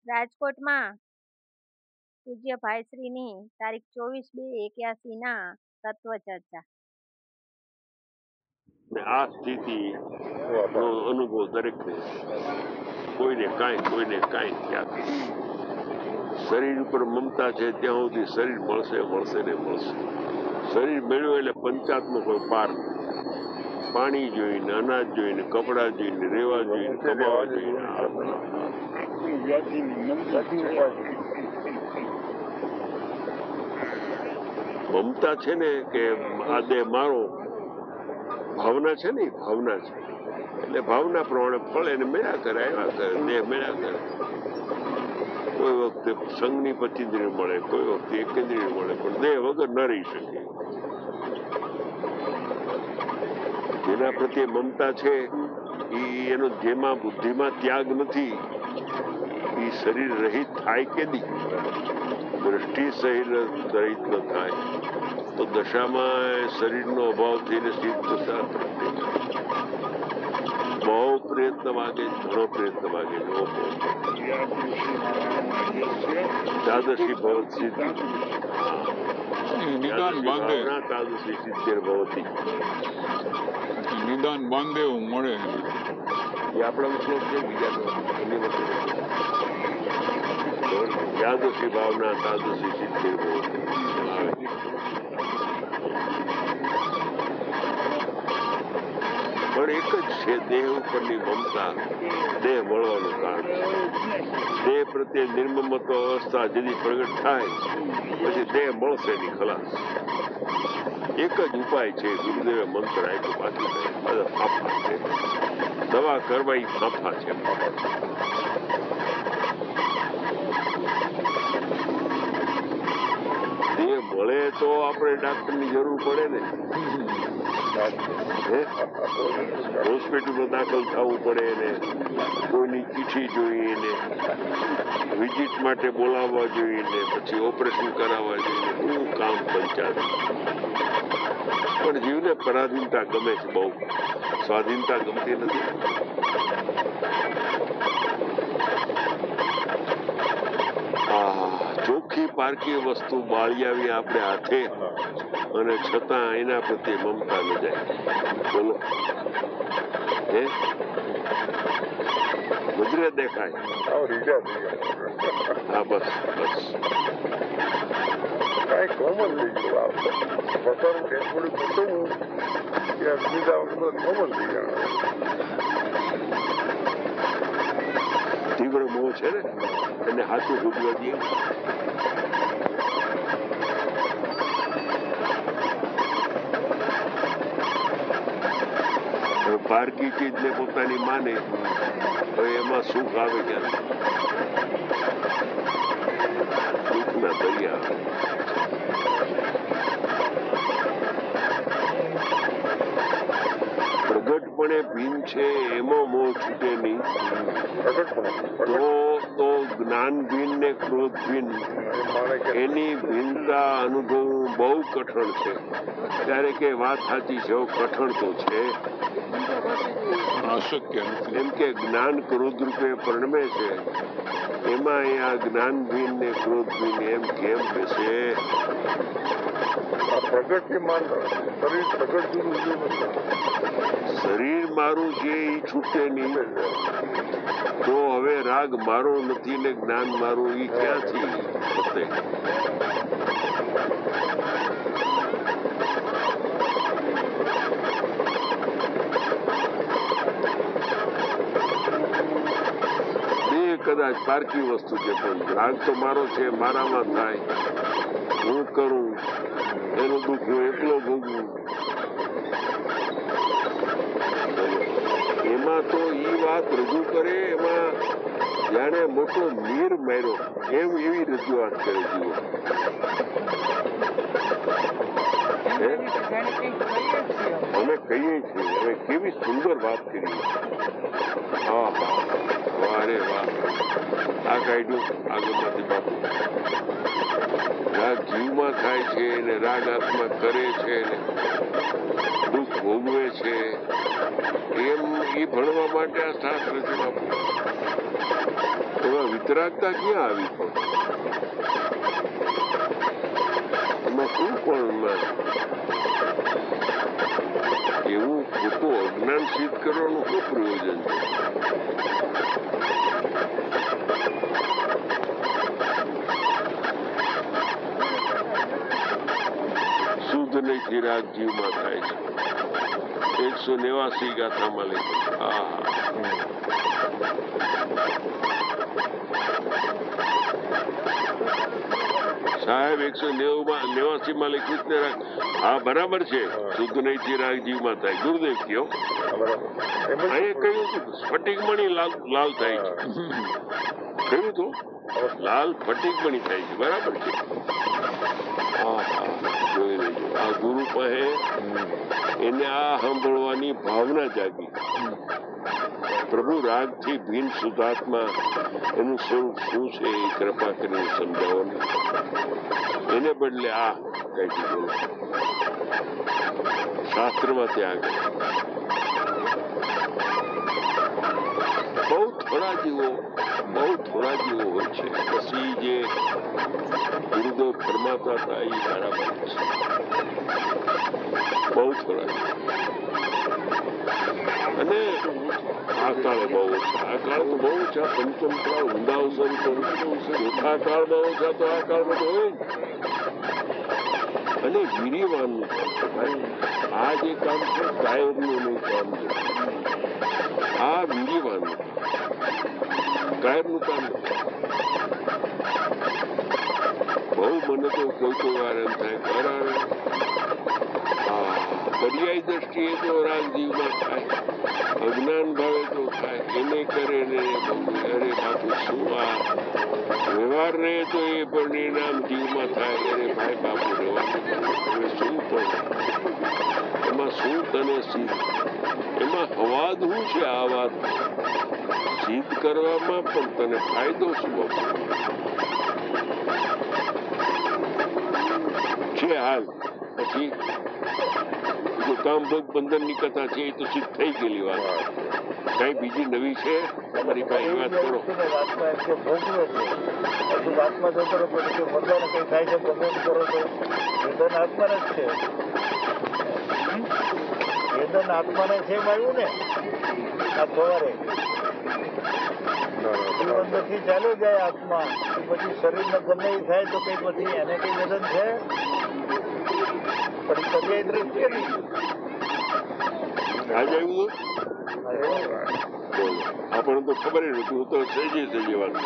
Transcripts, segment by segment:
રાજકોટમાં પૂજ્ય ભાઈશ્રીની તારીખ 24/2/81 ના તત્વ ચર્ચા. આ સ્થિતિ નો અનુભવ દરેકને કોઈને કાંઈ ત્યાગી. શરીર ઉપર મમતા છે ત્યાં સુધી શરીર મળશે ને મળશે. શરીર મેળવ્યું એટલે પંચાત્મક કોઈ પાર. પાણી જોઈને, અનાજ જોઈને, કપડાં જોઈને, રેવા જોઈને, કમાવા જોઈને. મમતા છે ને કે આ દેહ મારો, ભાવના છે ને, ભાવના છે એટલે ભાવના પ્રમાણે ફળ એને મેળા કરે, આવ્યા કરે, દેહ મેળા કરે. કોઈ વખતે સંઘની પચીન્દ્રિય મળે, કોઈ વખતે એકેન્દ્રિય મળે, પણ દેહ વગર ન રહી શકે. જેના પ્રત્યે મમતા છે એનો જેમાં બુદ્ધિમાં ત્યાગ નથી એ શરીર રહિત થાય કે દી દ્રષ્ટિ શરીર રહિત ન થાય તો દશામાં શરીરનો અભાવ થઈને સિદ્ધ દશા બહુ પ્રયત્ન માગે, ઘણો પ્રયત્ન માગે. તાદશી ભવત સિદ્ધિ તાદશી સિદ્ધિર ભવતી. નિદાન બાંધે એવું મળે એ આપણા શ્લોક છે બીજા યાદશી ભાવના તાદશી સિદ્ધિર ભવતી આવે છે. પણ એક જ છે દેહ ઉપરની મમતા, દેહ મળવાનું કારણ છે. દેહ પ્રત્યે નિર્મમત્વ અવસ્થા જેથી પ્રગટ થાય પછી દેહ મળશે નહીં, ખલાસ. એક જ ઉપાય છે, ગુરુદેવે મંત્ર આપ્યો, બાકી બધા ફાફા છે. દવા કરવા એ ફાફા છે. દેહ મળે તો આપણે ડાક્ટરની જરૂર પડે ને. હોસ્પિટલમાં દાખલ થવું પડે ને, કોઈની ચીઠી જોઈને, વિઝિટ માટે બોલાવવા જોઈને, પછી ઓપરેશન કરાવવા જોઈએ, શું કામ પંચાયત. પણ જીવને પરાધીનતા ગમે છે બહુ, સ્વાધીનતા ગમતી નથી. ચોખ્ખી પારકી વસ્તુ બાળી આવી આપણે હાથે અને છતાં એના પ્રત્યે મમતા ન જાય. બોલો નજરે દેખાય. હા બસ બસ કઈ કોમન થઈ ગયું. બસર થોડું બતાવું ત્યાં બીજા વખત કોમન થઈ ગયા. તીવ્ર મોહ છે ને એને હાથું ભૂગવા દઈએ. પારકી ચીજને પોતાની માને તો એમાં સુખ આવે ક્યારે? સુખના દરિયા આવે. પ્રગટપણે ભીન છે એમાં મોહ છૂટે નહીં તો જ્ઞાન ભીન ને ક્રોધ ભીન એની ભિન્નતા અનુભવવું બહુ કઠણ છે. ત્યારે કે વાત સાચી છે, કઠણ તો છે, અશક્ય એમ કે જ્ઞાન ક્રોધ રૂપે પરિણમે છે. એમાં આ જ્ઞાન ભીન ને ક્રોધ ભીન એમ કેમ બેસે? શરીર મારું છે એ છૂટે નહીં તો હવે રાગ મારો નથી ને જ્ઞાન મારું એ ક્યાંથી થશે? કદાચ પારકી વસ્તુ છે પણ રાગ તો મારો છે, મારામાં થાય, હું કરું, એનું દુઃખ હું એકલો ભોગવું. એમાં તો એ વાત રજૂ કરે એમાં જાણે મોટો નીર માર્યો એમ એવી રજૂઆત કરે જુઓ. અમે કહીએ છીએ હવે કેવી સુંદર વાત કરી. હા વારે વાહ, આ કાઢ્યું આગળમાંથી બાપુ. રાગ જીવમાં થાય છે ને રાગ આત્મા કરે છે ને દુઃખ ભોગવે છે એમ એ ભણવા માટે આ શાસ્ત્ર છે બાપુ. એમાં વિતરાગતા ક્યાં આવી? એમાં શું પણ એવું ખોટું અજ્ઞાન સિદ્ધ કરવાનું શું પ્રયોજન છે? શુદ્ધ નહીં રાગ જીવમાં થાય છે. 189 ગાથામાં લખ્યું. સાહેબ 189 માં લખ્યું જ રાગ. હા બરાબર છે. શુદ્ધ નહીં રાગ જીવમાં થાય. ગુરુદેવ કયો અહીંયા કહ્યું હતું સ્ફટિકમણી લાલ થાય છે. કહ્યું હતું લાલ ફટિકમણી થાય છે. બરાબર છે. જોઈ લેજો આ ગુરુ પાસે એને આ સાંભળવાની ભાવના જાગી. પ્રભુ રાગથી ભીન શુદ્ધાત્મા એનું સ્વરૂપ શું છે એ કૃપા કરીને સમજાવવાનું. એને બદલે આ કઈ દીધું શાસ્ત્રમાં ત્યાં આગળ બહુ થોડા જીવો હોય છે. પછી જે ગુરુદેવ ફરમાતા હતા એ બરાબર છે. બહુ થોડા અને આ કાળે બહુ ઓછા. આ કાળ તો બહુ ઓછા. પંચમ કાળ ઊંડા અવસર ચોથા કાળમાં ઓછા તો આ કાળમાં તો હોય અને વીર્યવાનનું આ જે કામ છે કાયરનું નહીં કામ છે. આ વીર્યવાનનું કાયરનું કામ બહુ. મને તો કોઈ વાર એમ થાય પર્યાય દ્રષ્ટિએ તો રાગ જીવમાં થાય, અજ્ઞાન ભાવે તો થાય. એને કરે ને અરે બાપુ શું આ વ્યવહાર રહે તો એ પરિણામ જીવમાં થાય. અરે ભાઈ બાપુ રહેવા શું પણ એમાં શું તને સિદ્ધ એમાં હવાદ શું છે? આ વાત સિદ્ધ કરવામાં પણ તને ફાયદો શું છે? હાલ પછી કામભોગ બંધન ની કથા છે એ તો સિદ્ધ થઈ ગયેલી વાત. કઈ બીજી નવી છે તમારી પાસે વાત કરો. આત્માને છે આવ્યું ને આ સવારે અંદરથી ચાલ્યો જાય આત્મા. પછી શરીરમાં ગમે એ થાય તો કઈ પછી એને કઈ વજન છે? પણ પર્યાય દ્રષ્ટિએ નહીં. આપણને તો ખબર નથી. હું તો સહેજી વાત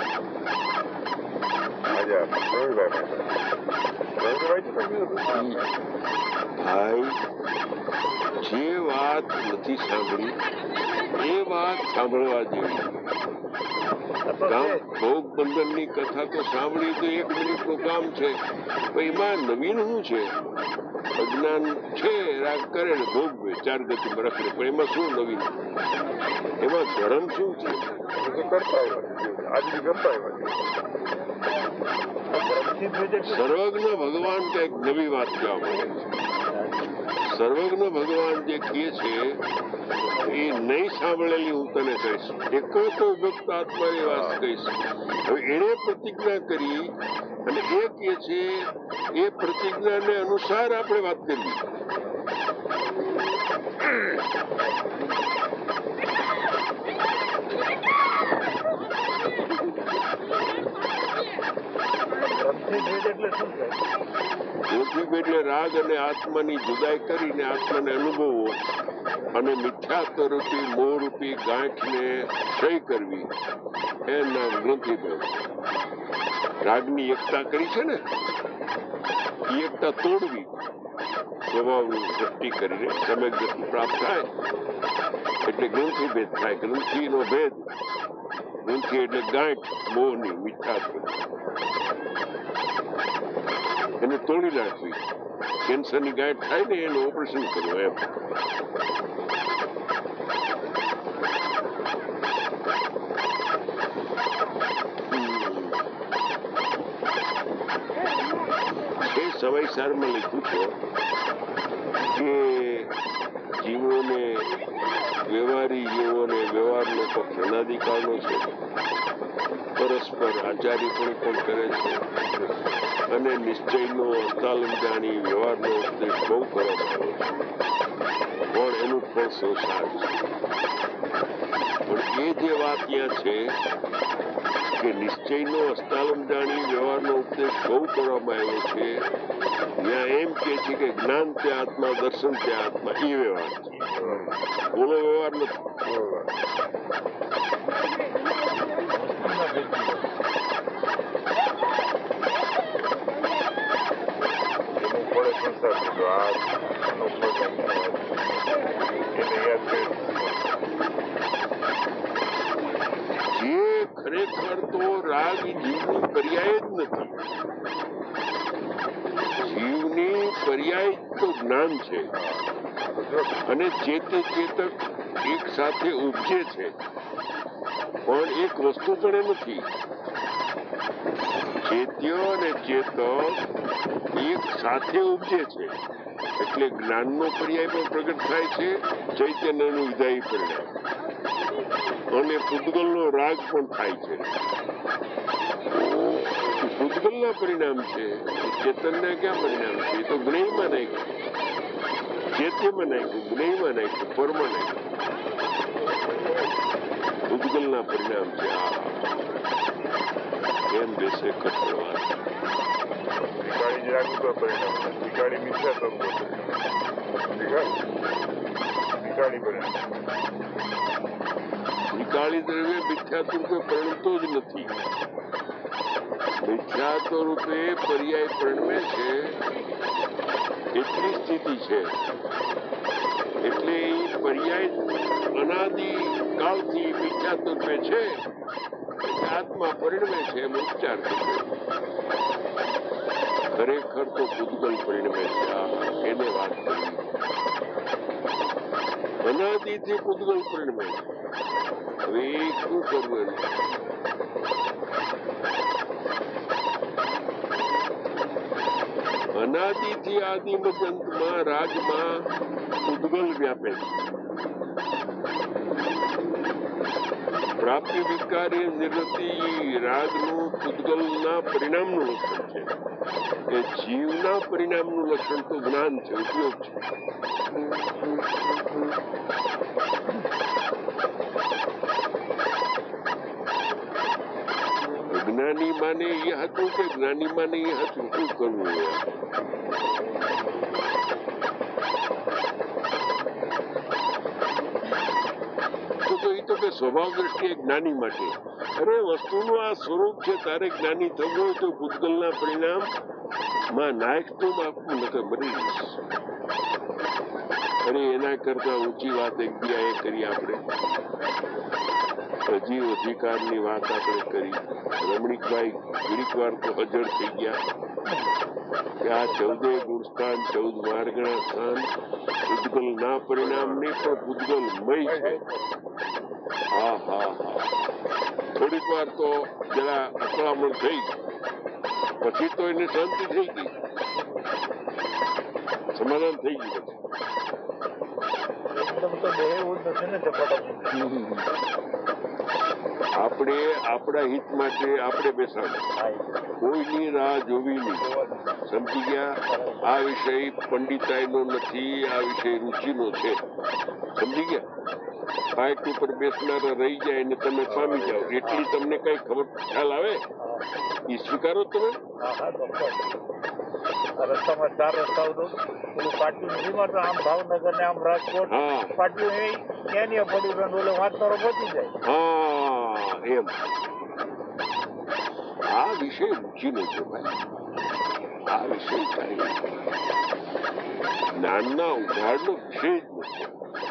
ભાઈ જે વાત નથી સાંભળી એ વાત સાંભળવા જેવી. ભોગ બંધન ની કથા તો સાંભળી તો 1 મિનિટનું કામ છે. એમાં નવીન શું છે? અજ્ઞાન છે, રાગ કરે ને ભોગવે 4 ગતિમાં રખડે. પણ એમાં શું નવીન? એમાં ધર્મ શું છે? સર્વજ્ઞ ભગવાન કઈક નવી વાત કહેવા માંગે છે. સર્વજ્ઞ ભગવાન જે કહે છે એ નહીં સાંભળેલી હું તને કહીશ. એક તો ભક્ત આત્માની વાત કહીશ. હવે એને પ્રતિજ્ઞા કરી અને એ કહે છે એ પ્રતિજ્ઞાને અનુસાર આપણે વાત કરવી. એટલે રાગ અને આત્માની જુદાઈ કરીને આત્માને અનુભવવો અને મિથ્યાત્વરૂપી મોહરૂપી ગાંઠને ક્ષય કરવી એના ગ્રંથિભેદ. રાગની એકતા કરી છે ને એ એકતા તોડવી સ્વભાવની દ્રષ્ટિ કરીને સમ્યક દ્રષ્ટિ પ્રાપ્ત થાય એટલે ગ્રંથિભેદ થાય. ગ્રંથિનો ભેદ. ગ્રંથિ એટલે ગાંઠ મોહની મિથ્યાત્વ એને તોડી નાખવી. કેન્સરની ગાંઠ થાય ને એનું ઓપરેશન કરવું એમ. એ સવાઈસારમાં લખ્યું છે કે જીવોને વ્યવહારી જીવોને વ્યવહારનો પક્ષ અનાધિકારનો છે પરસ્પર આચાર્યપણ પણ કરે છે અને નિશ્ચયનો અસ્તાલમ જાણી વ્યવહારનો ઉપદેશ બહુ કરવામાં આવ્યો છે, પણ એનું ફળ સંસાર છે. પણ એ જે વાત ત્યાં છે કે નિશ્ચયનો અસ્તાલમ જાણી વ્યવહારનો ઉપદેશ બહુ કરવામાં આવ્યો છે, ત્યાં એમ કે છે કે જ્ઞાન તે આત્મા, દર્શન તે આત્મા, એ વ્યવહાર છે, બોલો વ્યવહાર નથી. જે ખરેખર તો રાગ જીવની પર્યાય જ નથી. જીવની પર્યાય તો જ્ઞાન છે અને ચેતે ચેતક એક સાથે ઉપજે છે, પણ એક વસ્તુ પણ નથી. ચેત્ય અને ચેતક એક સાથે ઉપજે છે એટલે જ્ઞાનનો પર્યાય પણ પ્રગટ થાય છે, ચૈતન્યનું વિધાયી પરિણામ અને પૂતગલનો રાગ પણ થાય છે. પૂતગલના પરિણામ છે, ચેતનના ક્યાં પરિણામ છે? એ તો જ્ઞેયમાં નાખ્યું, ચેત્યમાં નાખ્યું, જ્ઞેયમાં નાખ્યું, પરમાં નાખ્યું. પૂતગલના પરિણામ છે. એમ બેસે કઠોળવા વિકાળી દ્રવ્ય મિથ્યાત્વ રૂપે પરિણમતો જ નથી. મિથ્યાત્વ રૂપે પર્યાય પરિણમે છે એટલી સ્થિતિ છે. એટલે એ પર્યાય અનાદિ કાળથી મિથ્યાત્વ રૂપે છે, આત્મા પરિણમે છે એમ ઉપચાર કરે. ખરેખર તો પૂતગલ પરિણમે છે, એને વાત કરી. અનાદિથી પૂતગલ પરિણમે છે. હવે એ શું કરવું? અનાદિથી આદિ મધ્યંતમાં રાગમાં પૂતગલ વ્યાપે છે. પ્રાપ્તિ વિકારી નિવૃત્તિ રાગનું પૂતગલના પરિણામનું લક્ષણ છે. એ જીવના પરિણામનું લક્ષણ તો જ્ઞાન છે, ઉપયોગ છે. જ્ઞાની માને એ હતું કે જ્ઞાની માને એ હતું, શું કરવું? સ્વભાવ દ્રષ્ટિએ જ્ઞાની માટે અરે વસ્તુનું આ સ્વરૂપ છે, તારે જ્ઞાની થવું હોય તો પૂતગલના પરિણામ માં નાખતું આપવું નકર મરી જઈશ. અરે એના કરતા ઊંચી વાત એક બીજા એ કરી. આપણે સજીવ અધિકારની વાત આપણે કરી. રમણીકભાઈ ઘડીક વાર તો અજળ થઈ ગયા કે આ 14 ગુણસ્થાન 14 માર્ગના સ્થાન પૂતગલ ના પરિણામ નહીં પણ પૂતગલમય છે. હા હા હા, થોડીક વાર તો જરા અકળામણ થઈ, પછી તો એને શાંતિ થઈ ગઈ, સમાધાન થઈ ગયું. આપણે આપણા હિત માટે આપણે બેસાડો, કોઈની રાહ જોવી નહીં. સમજી ગયા? આ વિષય પંડિતાઈનો નથી, આ વિષય રુચિનો છે. સમજી ગયા? ફાઇટ ઉપર બેસનારા રહી જાય ને તમે પામી જાઓ એટલી તમને કઈ ખબર ખ્યાલ આવે એ સ્વીકારો તમે. રસ્તામાં 4 રસ્તાઓ તો પેલું પાટિયું નથી મારતો, આમ ભાવનગર ને આમ રાજકોટ પાટિયું ક્યાં પડ્યું ઓલો વાંચનારો પહોંચી જાય. હા એમ. આ વિષય રુચિનો છે ભાઈ, આ વિષય કઈ જ્ઞાનના ઉઘાડનો વિષય જ નથી.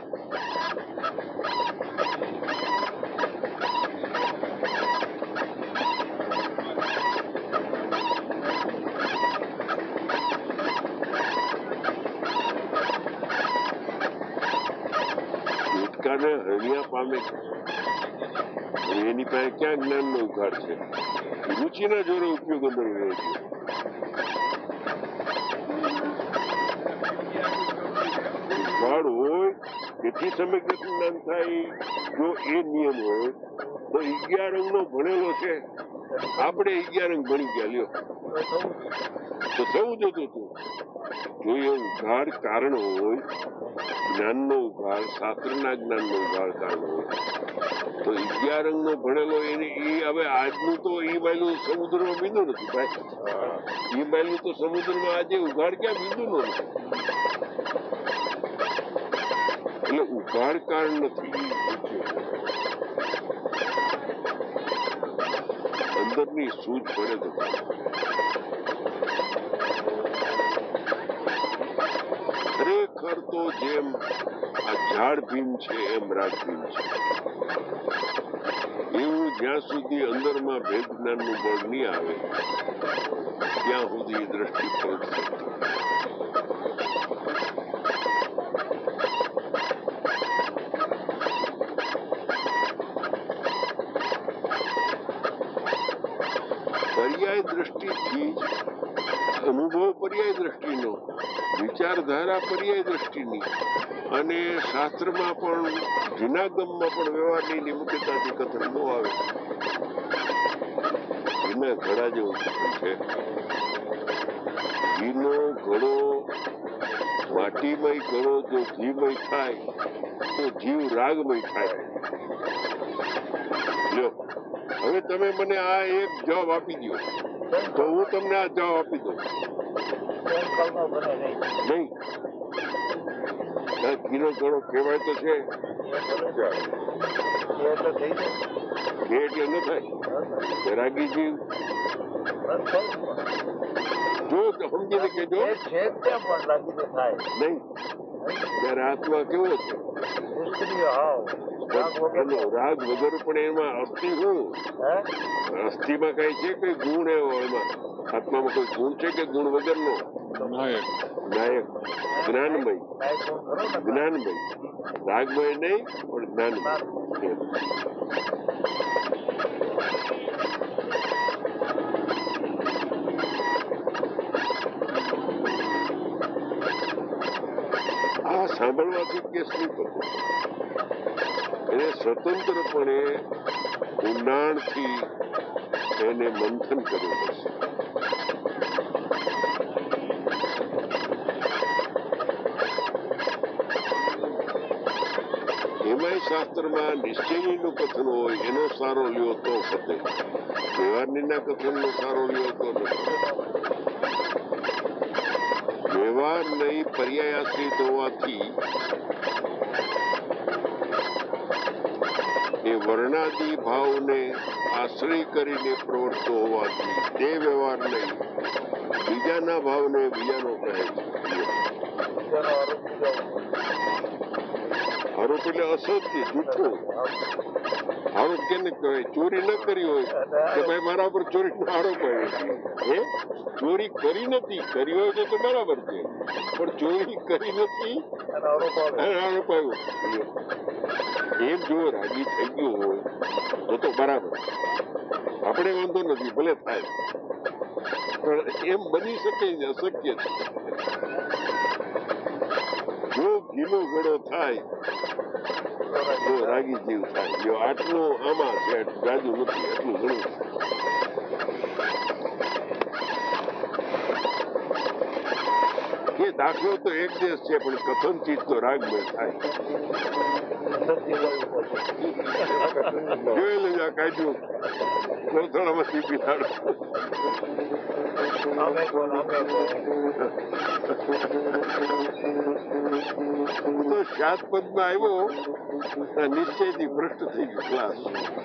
હરણિયા પામે છે, એની પાસે ક્યાં જ્ઞાન નો ઉઘાડ છે? રુચિના જોડે ઉપયોગ અંદર રહ્યો છે. ઉઘાડ હોય તેથી સમગ્ર જ્ઞાન થાય. જો એ નિયમ હોય તો 11 અંગનો ભણેલો છે. આપણે 11 અંગ ભણી ગયા લ્યો તો થવું જતું હતું. જો એ ઉઘાડ કારણ હોય, જ્ઞાનનો ઉઘાડ, શાસ્ત્રના જ્ઞાનનો ઉઘાડ કારણ હોય, તો 11 અંગનો ભણેલો એને એ હવે આજનું તો એ બાયલું સમુદ્રમાં બિંદુ નથી ભાઈ. એ બાયલું તો સમુદ્રમાં આજે ઉઘાડ ક્યાં બિંદુનો નથી. એટલે ઉઘાડ કારણ નથી, અંદરની સૂઝ પડે તો. ખરેખર તો જેમ આ ઝાડ ભીમ છે એમ રાગ ભીમ છે. એવું જ્યાં સુધી અંદરમાં ભેદ જ્ઞાનનું બળ નહીં આવે ત્યાં સુધી દ્રષ્ટિ પહોંચશે. પર્યાય દ્રષ્ટિથી અનુભવ પર્યાય દ્રષ્ટિનો, વિચારધારા પર્યાય દ્રષ્ટિની, અને શાસ્ત્રમાં પણ જુનાગમમાં પણ વ્યવહારની નિમુખતાથી કથન ન આવે. એના ઘડા જેવું કથન છે. ઘીનો ઘડો માટીમય ઘડો જો ઘીમય થાય તો જીવ રાગમય થાય. લ્યો હવે તમે મને આ એક જવાબ આપી દો તો હું તમને આ જવાબ આપી દઉં. નહીં, ઘીનો ઘડો કહેવાય તો છે એટલે ન થાય. રાગી જીવ જો સમજીને કેજો નહીં. ત્યારે આત્મા કેવો છે? રાગ વગર પણ એમાં અસ્થિ શું? અસ્થિમાં કઈ છે કઈ ગુણ એવો? એમાં આત્મામાં કોઈ ગુણ છે કે ગુણ વગરનો? નાયક જ્ઞાનમય, જ્ઞાનમય, રાગમય નહીં પણ જ્ઞાનમય. આ સાંભળવાથી કેસ નહીં થતો. એને સ્વતંત્રપણે ઊંડાણથી એને મંથન કરવું પડશે. એમાંય શાસ્ત્રમાં નિશ્ચયનું કથન હોય એનો સારો લ્યો તો ફતે. વ્યવહારની કથનનો સારો લ્યો તો નથી. વ્યવહાર નહીં પર્યાયાશ્રિત હોવાથી એ વર્ણાદિ ભાવને આશ્રય કરીને પ્રવર્તતો હોવાથી તે વ્યવહાર નહીં, બીજાના ભાવને બીજાનો કહે છે. આરોપ એટલે અસત્ય, જૂઠું આરોપ કેને કહેવાય? ચોરી ન કરી હોય કે ભાઈ મારા પર ચોરીનો આરોપ આવ્યો. હે, ચોરી કરી નથી, કરી હોય તો બરાબર છે, પણ ચોરી કરી નથી આરોપ આવ્યો. એમ જો રાજી થઈ ગયો હોય તો બરાબર, આપણે વાંધો નથી, ભલે થાય, પણ એમ બની શકે જ અશક્ય છે. જો ઘીનો ઘડો થાય તો રાગી જીવ થાય. જો આટલું આમાં છે, જાજુ નથી, એટલું ઘણું છે. એ દાખલો તો એક દેશ છે, પણ કથન ચીજ તો રાગમય થાય. જોઈ લેજો આ કાઢ્યું ગોથાળામાંથી બિહાડો. તો 7 પદમાં આવ્યો, નિશ્ચયથી ભ્રષ્ટ થઈ ગયું ક્લાસ.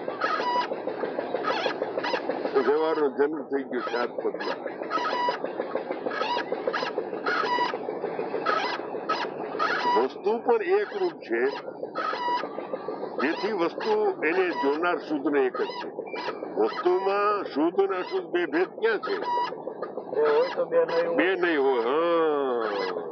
વ્યવહારનો જન્મ થઈ ગયો 7 પદમાં. વસ્તુ પણ એક રૂપ છે, જેથી વસ્તુ એને જોનાર શુદ્ધ ને એક જ છે. વસ્તુમાં શુદ્ધ અને અશુદ્ધ બે ભેદ ક્યાં છે? બે નહીં હોય. હા,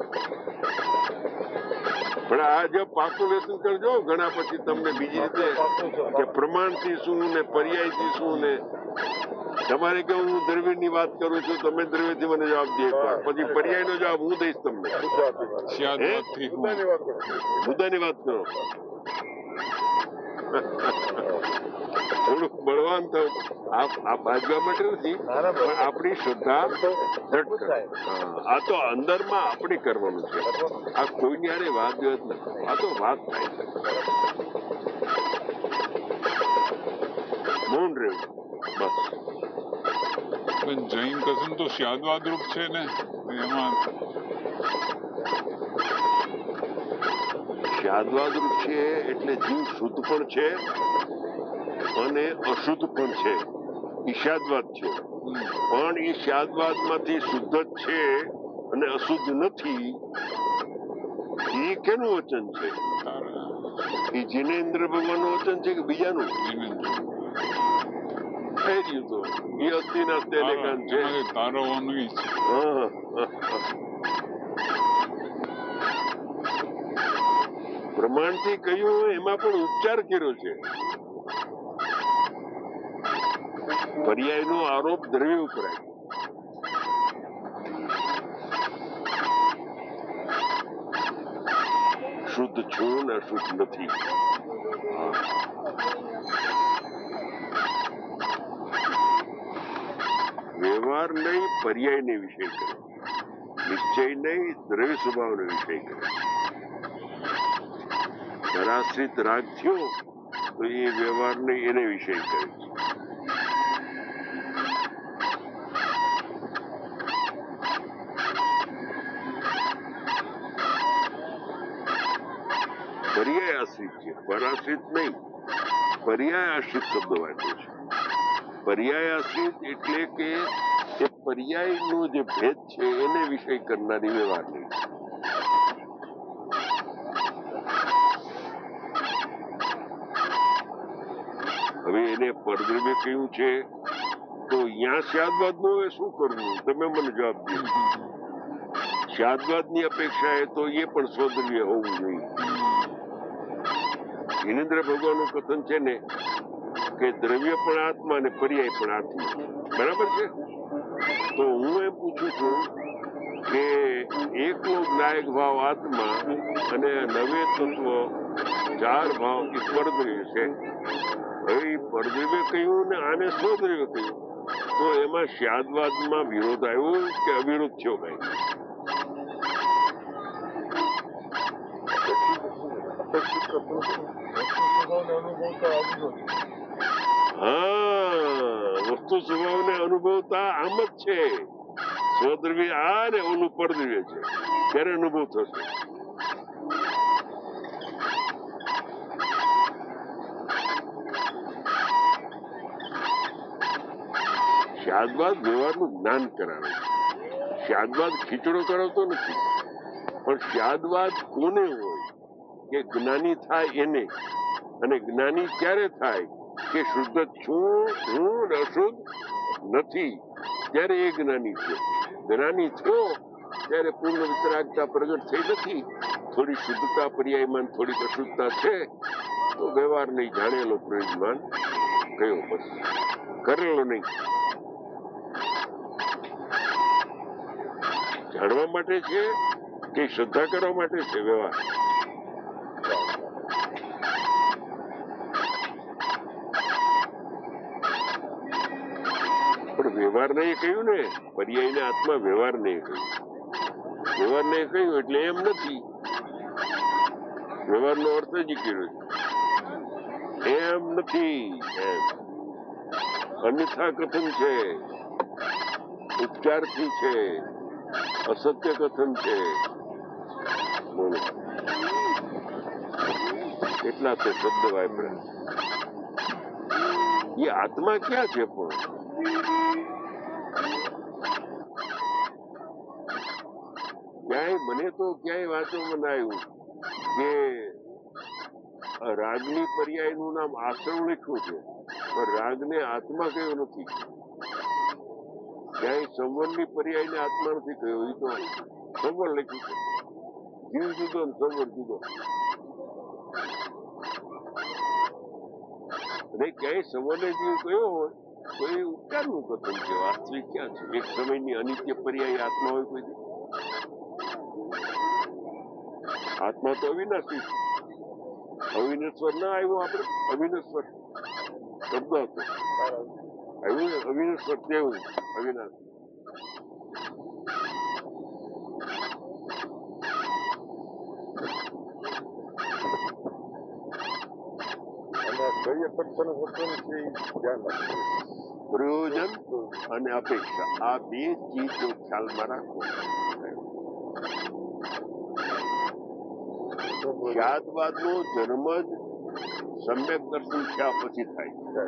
પણ આ જો પાકુલેશન કરજો ઘણા પછી તમને બીજી રીતે કે પ્રમાણથી શું ને પર્યાયથી શું ને. તમારે કે હું દ્રવ્યની વાત કરું છું, તમે દ્રવ્યથી મને જવાબ દે, પછી પર્યાયનો જવાબ હું દઈશ તમને. મુદ્દાની વાત કરો. થોડુંક બળવાન થવું આ બાજવા માટે નથી, પણ આપણી શ્રદ્ધા દ્રઢ કરે. આ તો અંદરમાં આપણે કરવાનું છે. આ કોઈની હારે વાત વિવાદ નથી, આ તો વાત થાય છે. મૌન રહેવું બસ. જૈન કસમ તો સ્યાદવાદ રૂપ છે ને, એમાં સ્યાદવાદ રૂપ છે એટલે જીવ શુદ્ધ પણ છે અને અશુદ્ધ પણ છે. ઈશાદવાદ છે, પણ એ સ્યાદવાદ માંથી શુદ્ધ જ છે અને અશુદ્ધ નથી. એ કેનું વચન છે? એ જીનેન્દ્ર ભગવાનનું વચન છે કે બીજાનું? થઈ ગયું તો એ અસ્થિના તેલેકાન છે. તારવવાનું છે. પ્રમાણથી કહ્યું એમાં પણ ઉપચાર કર્યો છે. પર્યાયનો આરોપ દ્રવ્ય ઉપર શુદ્ધ છું ને અશુદ્ધ નથી. વ્યવહાર નહીં, પર્યાયને વિષય કરે. નિશ્ચય નહીં, દ્રવ્ય સ્વભાવનો વિષય કરે. પરાશ્રિત રાગ થયો તો એ વ્યવહાર નહીં, એને વિષય કરે છે. પર્યાય આશ્રિત છે, પરાશ્રિત નહીં. પર્યાય આશ્રિત શબ્દ વાંચે છે. પર્યાય આશ્રિત એટલે કે એ પર્યાયનો જે ભેદ છે એને વિષય કરનારી વ્યવહાર નહીં. હવે એને પરદ્રવ્ય કહ્યું છે તો અહીંયા સ્યાદવાદ નો શું કરવું? તમે મને જવાબ દો. સ્યાદવાદ ની અપેક્ષાએ તો એ પણ સ્વદ્રવ્ય હોવું જોઈએ. જીનેન્દ્ર ભગવાનનું કથન છે ને કે દ્રવ્ય પણ આત્મા અને પર્યાય પણ આત્મા. બરાબર છે? તો હું એમ પૂછું છું કે એકલો જ્ઞાયક ભાવ આત્મા અને નવે તત્વ ચાર ભાવ એ પરદ્રવ્ય છે. હવે પરદ્રવ્ય કહ્યું ને આને સ્વદ્રવ્ય કહ્યું તો એમાં સ્યાદવાદમાં વિરોધ આવ્યો કે અવિરોધ થયો? ભાઈ વસ્તુ સ્વભાવને અનુભવતા આમ જ છે. સ્વદ્રવ્ય આ ને ઓલું પરદ્રવ્ય છે, ત્યારે અનુભવ થશે. સ્યાદવાદ વ્યવહારનું જ્ઞાન કરાવે છે. સ્યાદવાદ ખીચડો કરાવતો નથી, પણ સ્યાદવાદ કોને હોય કે જ્ઞાની થાય એને. અને જ્ઞાની ક્યારે થાય કે શુદ્ધ છું હું અશુદ્ધ નથી, ત્યારે એ જ્ઞાની છે. જ્ઞાની થયો ત્યારે પૂર્ણ વિતરાગતા પ્રગટ થઈ નથી. થોડી શુદ્ધતા પર્યાયમાન, થોડીક અશુદ્ધતા છે તો વ્યવહાર નહીં, જાણેલો પ્રયોજમાન કયો બસ, કરેલો નહીં. જાણવા માટે છે કે શ્રદ્ધા કરવા માટે છે વ્યવહાર? પણ વ્યવહાર નહીં કહ્યું ને, પર્યાયને આત્મા વ્યવહાર નહીં કહ્યું. વ્યવહાર નહીં કહ્યું એટલે એમ નથી. વ્યવહારનો અર્થ જ કર્યો છે, એમ નથી. એમ અન્યથા કથન છે, ઉપચારથી છે, અસત્ય કથન છે. બોલો કેટલા તો શબ્દ વાપર્યા. એ આત્મા ક્યાં છે? પણ ક્યાંય મને તો ક્યાંય વાંચવામાં ના આવ્યું કે રાગની પર્યાયનું નામ આશ્રમ લખ્યું છે, પણ રાગને આત્મા કયો નથી. ક્યાંય સંવરની પર્યાયને આત્મા નથી કહ્યો. એ તો સંવર લખ્યું છે. જીવ જુદો ને સંવર જુદો. અને ક્યાંય સંવરને જીવ કયો હોય તો એ ઉપચારનું કથન છે. વાસ્તવિક ક્યાં છે? એક સમયની અનિત્ય પર્યાય આત્મા હોય કોઈ? આત્મા તો અવિનાશી છે. અવિનેશ્વર ના આવ્યો આપણે અવિનેશ્વર શબ્દ હતો આવ્યું ને અવિનેશ્વર કેવું અવિનાશ પ્રયોજન અને અપેક્ષા આ બે ચીજ જો ખ્યાલમાં રાખો ખ્યાતવાદ નો જન્મ જ સમ્યક દર્શન થયા પછી થાય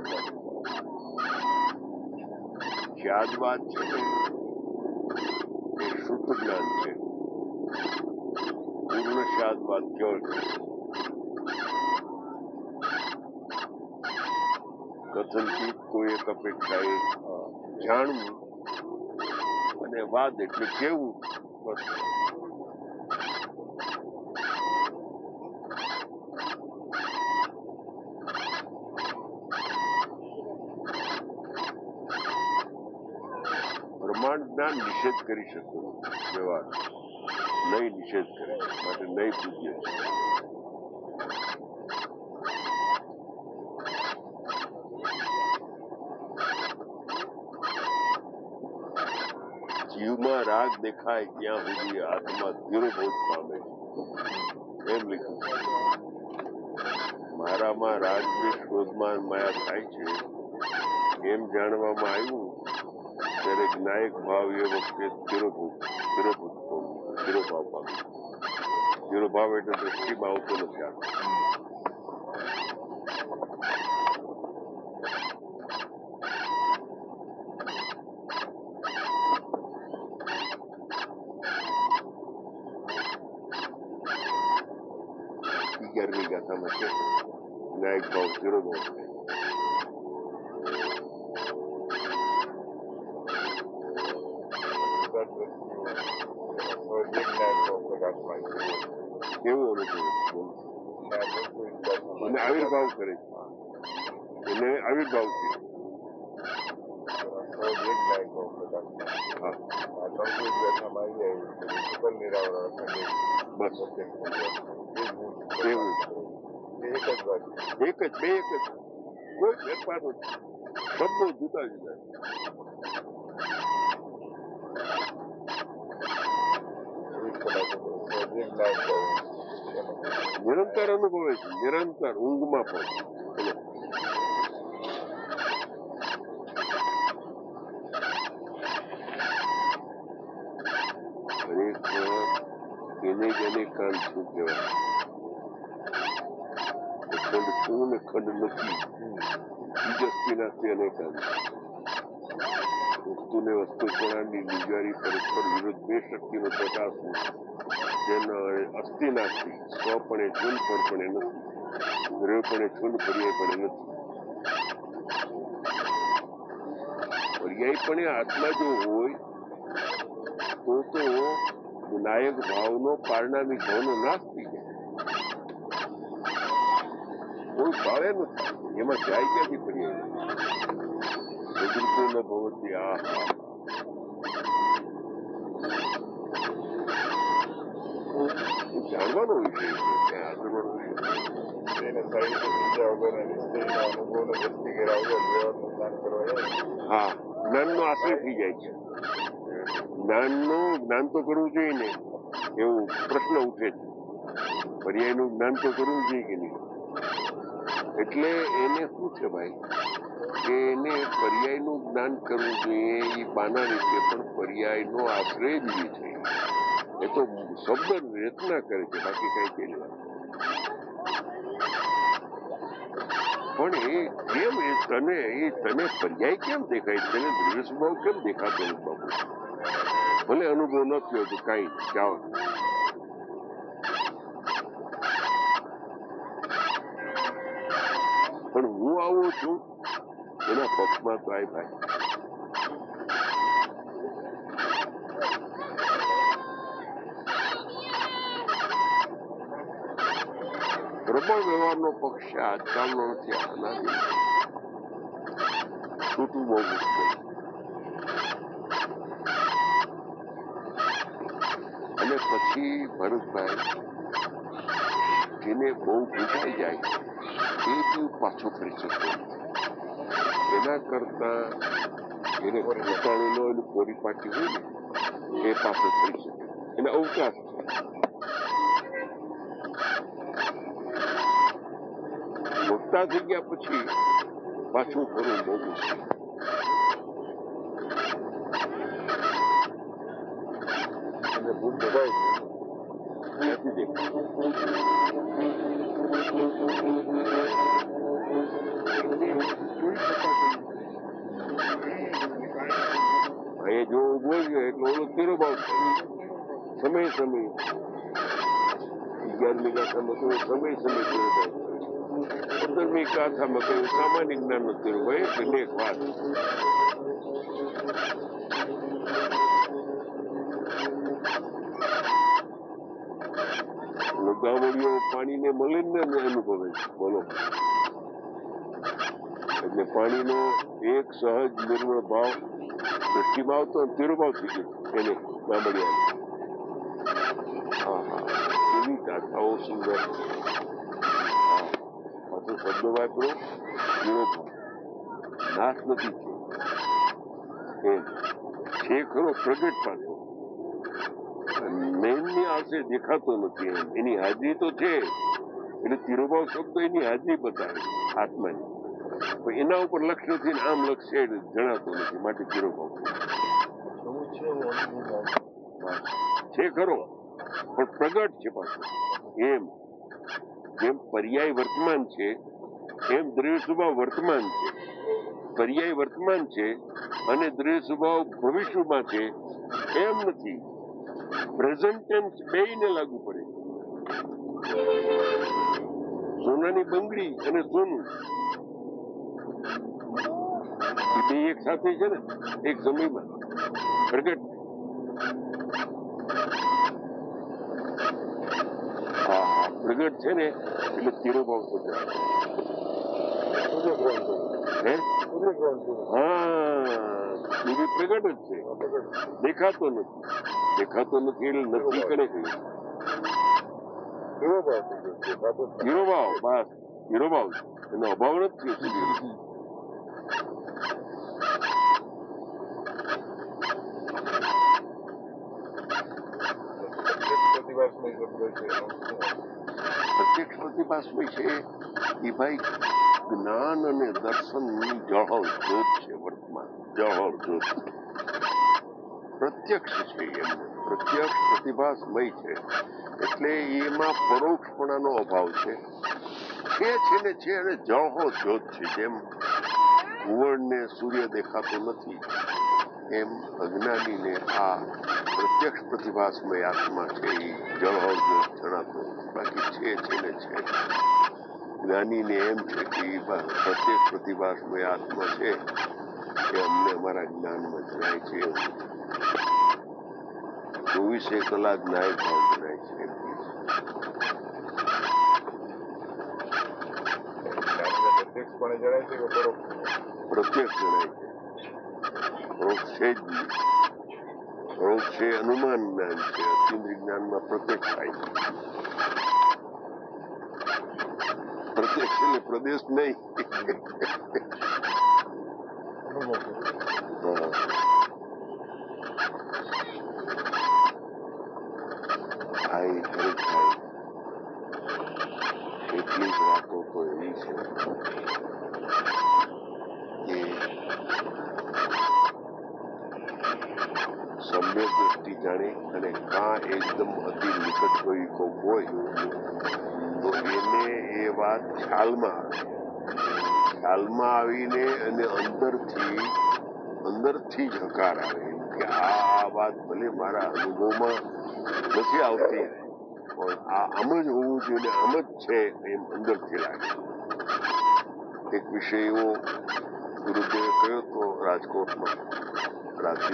ખ્યાતવાદ છે ને એ શુદ્ધ જ્ઞાન છે પૂર્ણ ખ્યાતવાદ કેવળ કથનથી કોઈ એક અપેક્ષાએ જાણવું અને વાદ એટલે કેવું બસ પ્રમાણ જ્ઞાન નિષેધ કરી શકતું વ્યવહાર નહીં નિષેધ કરે માટે નહીં પૂજ્ય છે જીવમાં રાગ દેખાય ત્યાં સુધી આત્મા ધીરોભાવ પામે એમ લખ્યું મારામાં રાગ ક્રોધમાન માયા થાય છે એમ જાણવામાં આવ્યું ત્યારે જ્ઞાયક ભાવ એ વખતે ધીરોભાવ પામે ધીરોભાવ એટલે દ્રષ્ટિમાં આવતો નથી આ અગિયારમી ગાથામાં છે જ્ઞાયક ભાવ ધીરોભાવ છે કેવું અને આવિર્ભાવ કરે છે એને આવિર્ભાવ છે બસ એવું એક જ બે એક જ કોઈ ફેરફાર નથી શબ્દો જુદા જુદા નિરંતર અનુભવે છે નિરંતર ઊંઘમાં પણ એને જ એને કાન શું કહેવાય ખંડ શું ને ખંડ નથી બીજસ્તીનાથી અને કાન વસ્તુને વસ્તુપણાની નિજારી પરસ્પર વિરુદ્ધ બે શક્તિનો પ્રકાશ જેના અસ્થિનાથી સ્વપણે છૂન પણ નથી દ્રવ્યપણે છૂન પર્યાયપણે નથી પર્યાયપણે આત્મા જો હોય તો નાયક ભાવનો પારણામી ભાવનો નાશ થઈ જાય કોઈ ભાવે નથી એમાં જાય ક્યાંથી પર્યાય ન ભવતી આ જાણવાનો વિષય છે આગળ એને હા જ્ઞાનનો આશ્રય થઈ જાય છે જ્ઞાન તો કરવું જોઈએ ને એવું પ્રશ્ન ઉઠે છે પર્યાયનું જ્ઞાન તો કરવું જોઈએ કે નહીં એટલે એને શું છે ભાઈ કે એને પર્યાયનું જ્ઞાન કરવું જોઈએ એ બાના રીતે પણ પર્યાયનો આશ્રય જ છે એ તો શબ્દ રચના કરે છે બાકી કઈ પેલી વાત પણ એ કેમ તને પર્યાય કેમ દેખાય તને દ્રવ્ય સ્વભાવ કેમ દેખાતો નથી બાબુ ભલે અનુભવ ન થયો તો કઈ જાઓ પણ હું આવું છું એના પક્ષમાં તો આય ભાઈ પ્રબળ વ્યવહારનો પક્ષ આજકાલનો નથી આનાથી છૂટું બહુ મુશ્કેલ અને પછી ભરતભાઈ જેને બહુ ભૂખાઈ જાય એ જીવ પાછો ફરી શકતો નથી. એના કરતા એને ઘટાડેલો અને પરિપાટી હોય ને એ પાછો ફરી શકે, એને અવકાશ છે. મોટા થઈ ગયા પછી પાછું ફરવું બહુ મુશ્કેલ. અને ભૂલ દબાઈ નથી દેખાતું. અહીંયા જો ઉભો ગયો એટલે ઓલો તેરો ભાવ થાય. સમય 11મી ગાથામાં કહ્યું સમય તેરો ભાવ થાય. 15મી ગાથામાં કહ્યું સામાન્ય જ્ઞાનનો તેરો ભાવ. એટલે એક વાત ગામડીઓ પાણીને મળે ને અનુભવે છે. બોલો, એટલે પાણીનો એક સહજ નિર્મળ ભાવ દ્રષ્ટિમાં આવતો તેરો ભાવ થઈ ગયો એને ગામડિયાને. હા હા, એવી ગાથાઓ સુંદર. પાછો શબ્દ વાપરો તેરો ભાવ નાશ નથી છે એમ છે ખરો પ્રગટ પાછો મેનની આશે દેખાતો નથી એમ એની હાજરી તો છે એટલે તિરોભાવ શબ્દ એની હાજરી બતાવે આત્માની, પણ એના ઉપર લક્ષ નથી ને આમ લક્ષ છે જણાતો નથી, માટે તિરોભાવ છે ખરો પણ પ્રગટ છે પાછો. એમ જેમ પર્યાય વર્તમાન છે એમ દ્રવ્ય સ્વભાવ વર્તમાન છે. પર્યાય વર્તમાન છે અને દ્રવ્ય સ્વભાવ ભવિષ્યમાં છે એમ નથી. પ્રેઝન્ટ ટેન્સ બેયને લાગુ પડે. સોનાની બંગડી અને સોનું બે એક સાથે છે ને એક સમયમાં પ્રગટ. હા, પ્રગટ છે ને એટલે તિરોભાવ સુધારે. હા, બીજી પ્રગટ જ છે, દેખાતો નથી. દેખાતો નથી એટલે નક્કી કરે છે તિરોભાવ. બસ તિરોભાવ એનો અભાવ નથી થયો. પ્રત્યક્ષ પ્રતિભાસમય છે એ ભાઈ જ્ઞાન અને દર્શનની જળહળ જોત છે. વર્તમાન જળહળ જોત પ્રત્યક્ષ છે. એમ પ્રત્યક્ષ પ્રતિભાસમય છે એટલે એમાં પરોક્ષપણાનો અભાવ છે ને છે અને જળહળ જોત છે. જેમ કુંવરને સૂર્ય દેખાતો નથી એમ અજ્ઞાનીને આ પ્રત્યક્ષ પ્રતિભાસમય આત્મા છે એ જળહળ જોત જણાતો. બાકી છે ને છે. જ્ઞાનીને એમ છે કે પ્રત્યેક પ્રતિભાસમય આત્મા છે એ અમને અમારા જ્ઞાનમાં જણાય છે. 24 કલાક નાયક ભાવ જણાય છે. પ્રત્યક્ષ જણાય છે. પરોક્ષ છે જ નહીં. પરોક્ષ છે અનુમાન જ્ઞાન છે. અતિન્દ્રિય જ્ઞાનમાં પ્રત્યક્ષ થાય છે. પ્રત્યક્ષ એટલે પ્રદેશ નહીં. થાય ખરી થાય એટલી જ વાતો તો એવી છે કે સમ્યક દ્રષ્ટિ જાણે અને કાં એકદમ અતિ નિકટ કોઈ હોય તો એને એ વાત ખ્યાલમાં આવીને અને અંદરથી જ હકાર આવે કે આ વાત ભલે મારા અનુભવમાં નથી આવતી પણ આમ જ હોવું જોઈએ, આમ જ છે એમ અંદરથી લાગે. એક વિષય એવો ગુરુદેવે કહ્યો હતો રાજકોટમાં રાત્રિ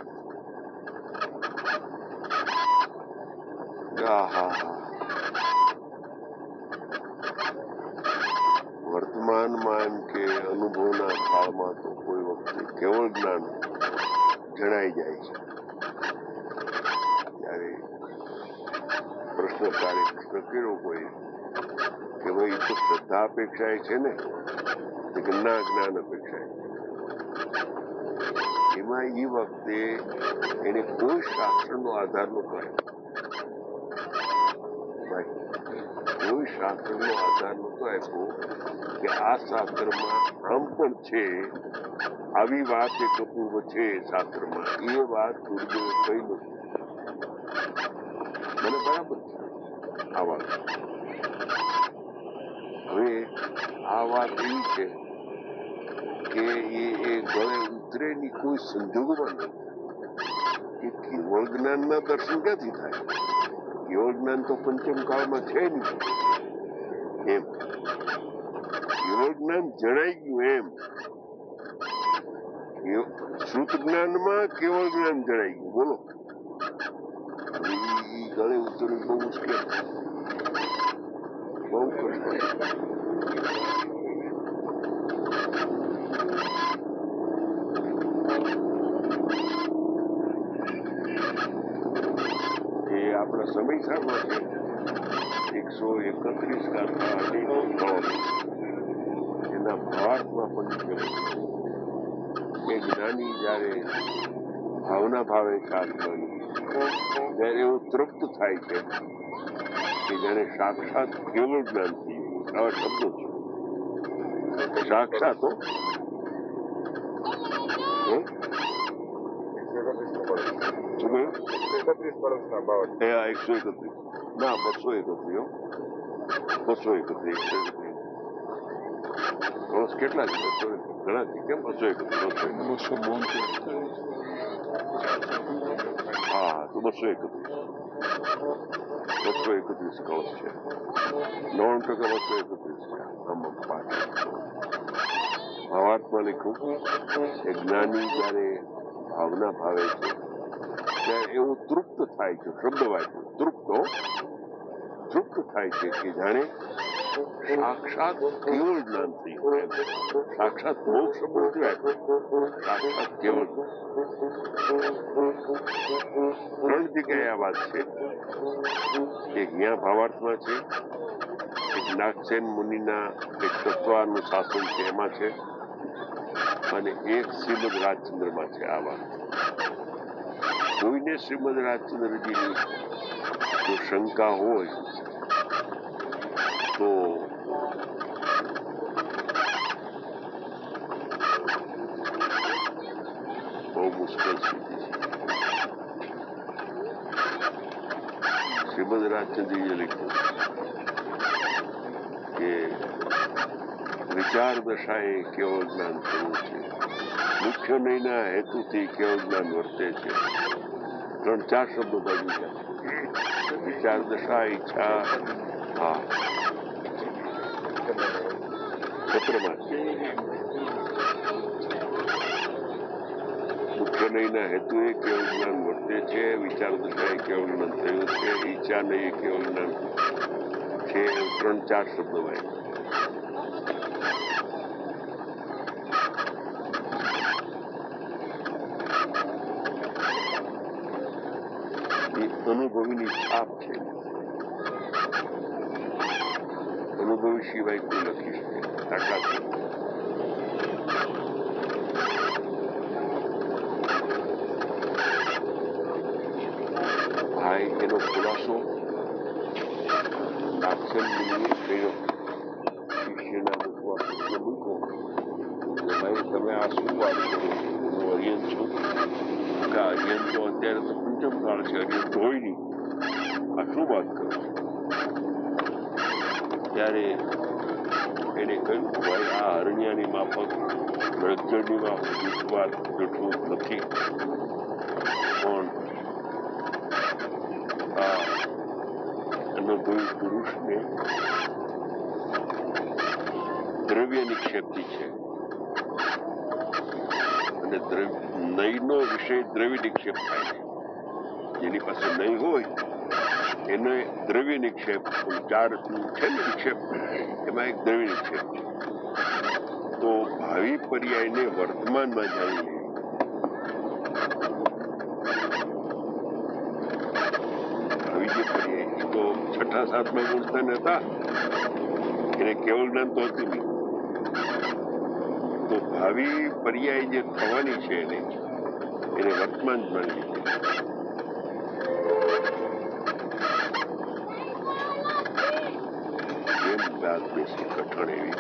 વર્તમાનમાં એમ કે અનુભવના કાળમાં તો કોઈ વખતે કેવળ જ્ઞાન જણાઈ જાય છે. ત્યારે પ્રશ્નકારે પ્રશ્ન કર્યો કોઈ કે ભાઈ તો શ્રદ્ધા અપેક્ષાએ છે ને કે ના જ્ઞાન અપેક્ષાએ. એમાં એ વખતે એને કોઈ શાસ્ત્રનો આધાર નહોતો આપ્યો. કોઈ શાસ્ત્રનો આધાર નહોતો આપ્યો કે આ શાસ્ત્રમાં આમ પણ છે, આવી વાત એક અપૂર્વ છે શાસ્ત્રમાં, એ વાત ગુરુદેવે કઈ નથી. મને બરાબર છે આ વાત. હવે આ વાત એવી છે કે એ ગળે ઉતરેની કોઈ સંજોગોમાં નથી. કે કેવળ જ્ઞાનના દર્શન ક્યાંથી થાય? કેવળ જ્ઞાન તો પંચમ કાળમાં છે નહીં. એમ કેવળ જ્ઞાન જણાઈ ગયું એમ. શ્રુત જ્ઞાનમાં કેવળ જ્ઞાન જણાઈ ગયું. બોલો, ગળે ઉતરવું બહુ મુશ્કેલ, બહુ કઠણ. એ આપણા સમયસારમાં છે 131 ગાથા અનેકો સ્થળો એના ભાવાર્થમાં પણ નીકળે કે જ્ઞાની જયારે ભાવના ભાવે આત્માની ત્યારે એવું તૃપ્ત થાય છે કે જાણે સાક્ષાત કેવળ જ્ઞાન થઈ ગયું. આવા શબ્દો છે સાક્ષાત. 131 ના 231 વર્ષ કેટલા છે? ઘણા છે. કેમ 231? હા, તો 231 કળશ છે. 9% 231 છે. આમાં 5 ભાવાર્થમાં લખ્યું કે જ્ઞાની જયારે ભાવના ભાવે છે ત્યારે એવું તૃપ્ત થાય છે. શબ્દ વાંચ્યો તૃપ્ત થાય છે કે જાણે સાક્ષાત કેવળ જ્ઞાન થઈ ગયું. સાક્ષાત મોક્ષ શબ્દ નથી આપ્યો, સાક્ષાત કેવળ. 3 જગ્યાએ આ વાત છે. એક જ્ઞા ભાવાર્થમાં છે, એક નાગસેન મુનિના એક તત્વનું શાસન છે એમાં છે, અને એક શ્રીમદ રાજચંદ્રમાં છે. આ વાત કોઈને શ્રીમદ રાજચંદ્રજીની જો શંકા હોય તો બહુ મુશ્કેલ સ્થિતિ છે. શ્રીમદ રાજચંદ્રજીએ લખ્યું કે વિચાર દશાએ કેવળ જ્ઞાન થયું છે, મુખ્ય નહીંના હેતુથી કેવળ જ્ઞાન વર્તે છે. 3-4 શબ્દો બાજુ છે. વિચાર દશા, ઈચ્છા, હા પત્રમાં મુખ્ય નહીંના હેતુએ કેવળ જ્ઞાન વર્તે છે, વિચાર દશાએ કેવળ જ્ઞાન થયું છે, ઈચ્છા નહીં કેવળ જ્ઞાન છે. 3-4 શબ્દો ભાઈ. અનુભવીની છાપ છે. અનુભવી સિવાય કોઈ લખી શકે તાકાત નથી. ભાઈ એનો ખુલાસો નાગસેન મુનિએ કર્યો. શિષ્યના મુખમાં મૂકો કે ભાઈ તમે આ શું વાત કરો? હું અરિયન છું. અરિયન તો અત્યારે તો પંચમ કાળ છે, અરિયન તો હોય નહીં. આ શું વાત કરો? ત્યારે એને કહ્યું ભાઈ આ અરણ્યની માફક રજ્જળની માફક વાત જઠું નથી, પણ આ અનુભવી પુરુષને દ્રવ્ય નિક્ષેપથી છે, અને નયનો વિષય દ્રવ્ય નિક્ષેપ થાય છે. જેની પાસે નય હોય એને દ્રવ્ય નિક્ષેપ 4 છે ને નિક્ષેપ, એમાં એક દ્રવ્ય નિક્ષેપ છે. તો ભાવિ પર્યાયને વર્તમાનમાં જાણીને ભાવિ જે પર્યાય તો 6-7મા ગુણસ્થાન હતા, એને કેવળ જ્ઞાન તો હતું નહીં. તો ભાવિ પર્યાય જે થવાની છે એને વર્તમાન જ માની લીધી. એમ વાત બેસી કઠણ એવી.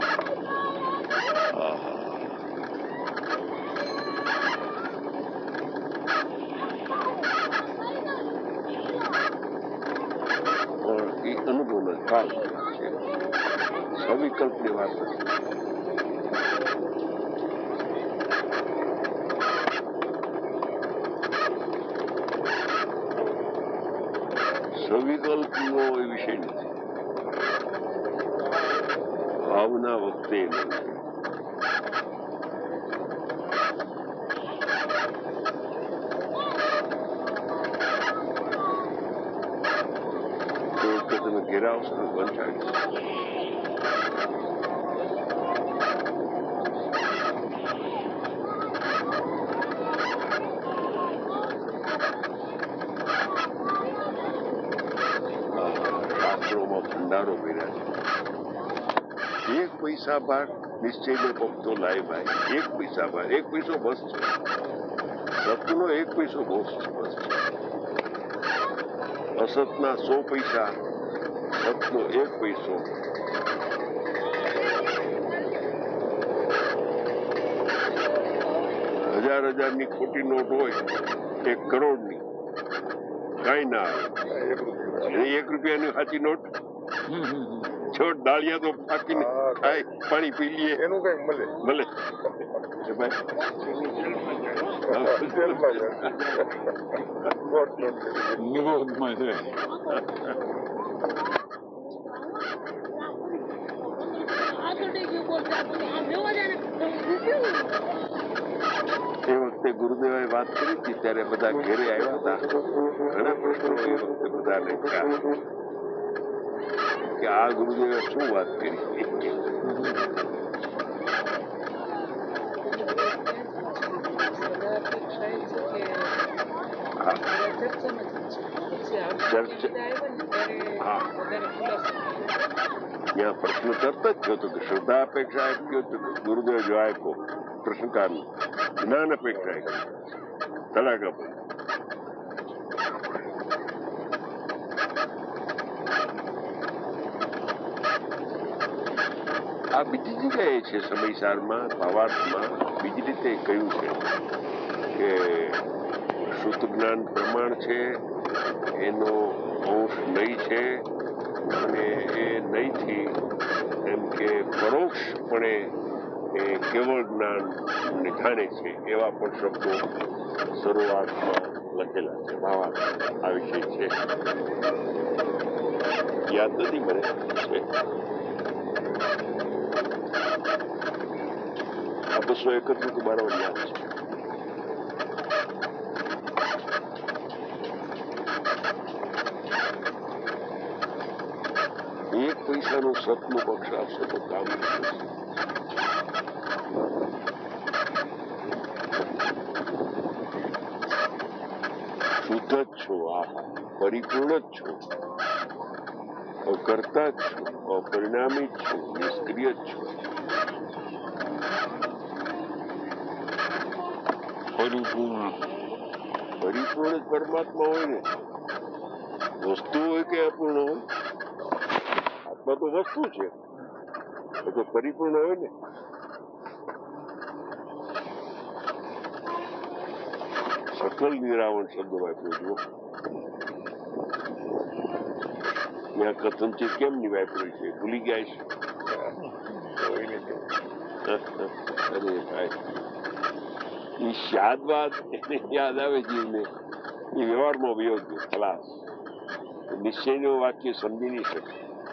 પણ એ અનુભવનો ભાગ છે, સવિકલ્પની વાત નથી. સવિકલ્પનો એ વિષય નથી, ભાવના વખતે નથી. તો તમે ઘેર આવશો તો પંચાળીસ શાસ્ત્રોમાં ભંડારો કર્યા છે. એક પૈસા ભાગ નિશ્ચયનો પગતો લાય ભાઈ. એક પૈસા ભાગ, એક પૈસો બસ છે. સતનો એક પૈસો બસ છે. અસતના 100 પૈસા, સતનો 1 પૈસો. હજારની ખોટી નોટ હોય 1 કરોડની, કઈ ના આવે. 1 રૂપિયાની સાચી નોટ છોડ ડાળિયા તો ફાકીને ખાય, પાણી પી લઈએ, એનું કઈક મળે. નિરોધમાં છે. એ વખતે ગુરુદેવે વાત કરી હતી ત્યારે બધા ઘેરે આવ્યા હતા. ઘણા પ્રશ્નો એ વખતે બધાને થયા કે આ ગુરુદેવે શું વાત કરી. ત્યાં પ્રશ્ન તરત જ થયો હતો કે શ્રદ્ધા અપેક્ષા આપ્યો હતો કે ગુરુદેવ જો આપ્યો પ્રશ્નકાર જ્ઞાન અપેક્ષા તડાકા પર. આ બીજી જગ્યાએ છે સમયસારમાં, ભાવાર્થમાં બીજી રીતે કહ્યું છે કે શુદ્ધ જ્ઞાન પ્રમાણ છે, એનો અંશ નહીં છે, અને એ નહીંથી એમ કે પરોક્ષપણે એ કેવળ જ્ઞાન નિધાને છે. એવા પણ શબ્દો શરૂઆતમાં લખેલા છે. ભાવાર્થ આ વિષય છે, યાદ નથી મને છે. આ 231 બરાબર યાદ છે. એક પૈસાનું સતનું પક્ષ આપશે તો કામ થશે. શુદ્ધ જ છો, પરિપૂર્ણ જ છો, કરતા જ છો, અપરિણામી જ છો, નિષ્ક્રિય જ છો. પરિપૂર્ણ જ પરમાત્મા હોય ને. વસ્તુ હોય કે અપૂર્ણ હોય, આત્મા તો વસ્તુ છે, તો પરિપૂર્ણ હોય ને. સકલ નિરાવણ શબ્દ વાપર્યો જુઓ. ત્યાં કથનચિત કેમ ની વાપર્યું છે ભૂલી ગયા છે. અરે ભાઈ, એ શાદવાદ એને યાદ આવે જીવને, એ વ્યવહારમાં વિયોગ્ય ખલાસ. નિશ્ચયનું વાક્ય સમજી નહીં શકે.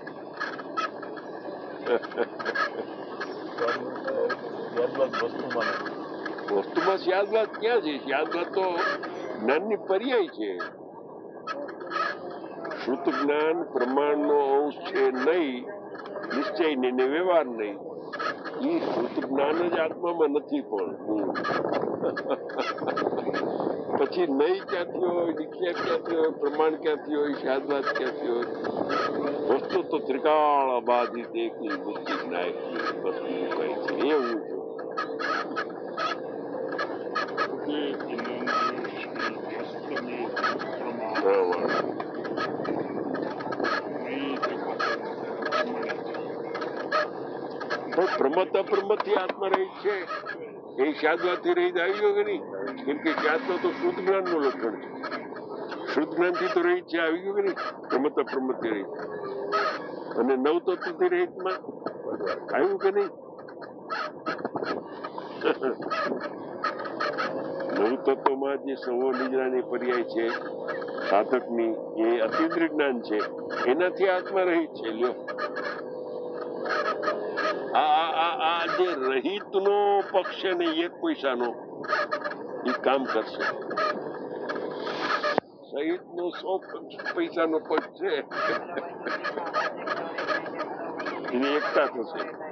વસ્તુમાં સ્યાદવાદ ક્યાં છે? સ્યાદવાદ તો જ્ઞાનની પર્યાય છે. શુદ્ધ જ્ઞાન પ્રમાણનો અંશ છે નહીં, નિશ્ચય નહીં ને વ્યવહાર નહીં. એ શુદ્ધ જ્ઞાન જ આત્મામાં નથી. પણ પછી નહીં ક્યાંથી હોય, દીક્ષા ક્યાંથી હોય, પ્રમાણ ક્યાંથી હોય, સ્યાદવાદ ક્યાંથી હોય? વસ્તુ તો ત્રિકાળ બાધિત એકની મુક્તિ નાયકની વસ્તુ મુકાય છે એવું છે. પ્રમત અપ્રમત થી આત્મા રહી છે એ શાદવાથી રહી આવી ગયો કે નહીં? કેમ કે શાદમાં તો શુદ્ધ જ્ઞાન નું લક્ષણ છે. શુદ્ધ જ્ઞાન થી તો રહી છે આવી ગયું કે નહીં? પ્રમત અપ્રમત થી રહી અને નવ તત્વ થી રહિત માં આવ્યું કે નહીં? નવ તત્વમાં જે સવો નિજરાની પર્યાય છે સાધકની એ અતિન્દ્રિય જ્ઞાન છે એનાથી આત્મા રહિત છે. લ્યો આ જે રહિત નો પક્ષ છે ને 1 પૈસાનો એ કામ કરશે. સહિત નો 100 પૈસાનો પક્ષ છે એની એકતા થશે.